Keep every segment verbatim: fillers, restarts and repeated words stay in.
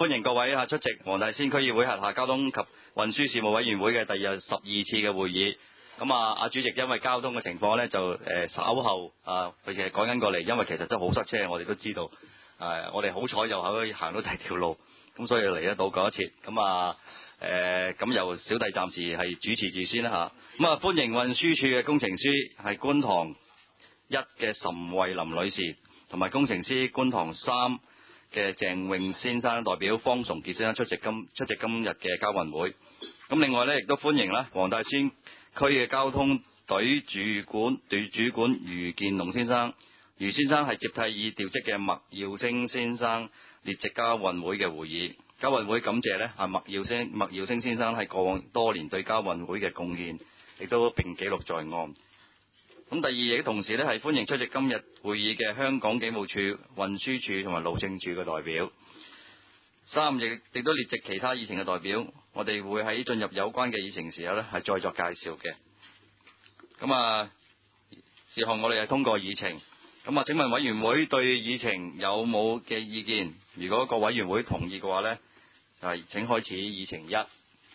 歡迎各位啊出席黃大仙區議會轄下交通及運輸事務委員會嘅第十二次嘅會議。咁啊，阿主席因為交通嘅情況咧，就誒稍後啊，佢其實趕緊過嚟，因為其實都好塞車，我哋都知道。誒，我哋好彩又可以行到第二條路，咁所以嚟得到嗰一次。咁啊誒，咁由小弟暫時係主持住先啦嚇。咁啊，歡迎運輸署嘅工程師係觀塘一嘅岑慧琳女士，同埋工程師觀塘三嘅鄭泳先生代表方崇傑先生出席今出席今日嘅交運會。咁另外咧，亦都歡迎啦黃大仙區嘅交通隊主管隊主管余建龍先生。余先生係接替已調職嘅麥耀星先生列席交運會嘅會議。交運會感謝咧啊麥耀星麥耀星先生係過往多年對交運會嘅貢獻，亦都並記錄在案。咁第二亦同時咧係歡迎出席今日會議嘅香港警務處、運輸處同埋路政處嘅代表。三亦亦都列席其他議程嘅代表，我哋會喺進入有關嘅議程時候咧係再作介紹嘅。咁啊，事項我哋係通過議程。咁啊，請問委員會對議程有冇嘅意見？如果個委員會同意嘅話呢，係請開始議程一。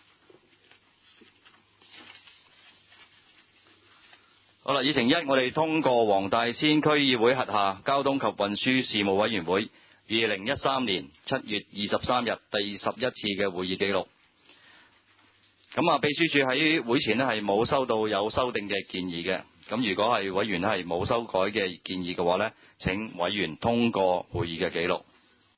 好啦，議程一，我哋通過黃大仙區議會轄下交通及運輸事務委員會二零一三年七月二十三日第十一次嘅會議記錄。咁啊，秘書處喺會前呢係冇收到有修訂嘅建議嘅。咁如果係委員係冇修改嘅建議嘅話呢，請委員通過會議嘅記錄。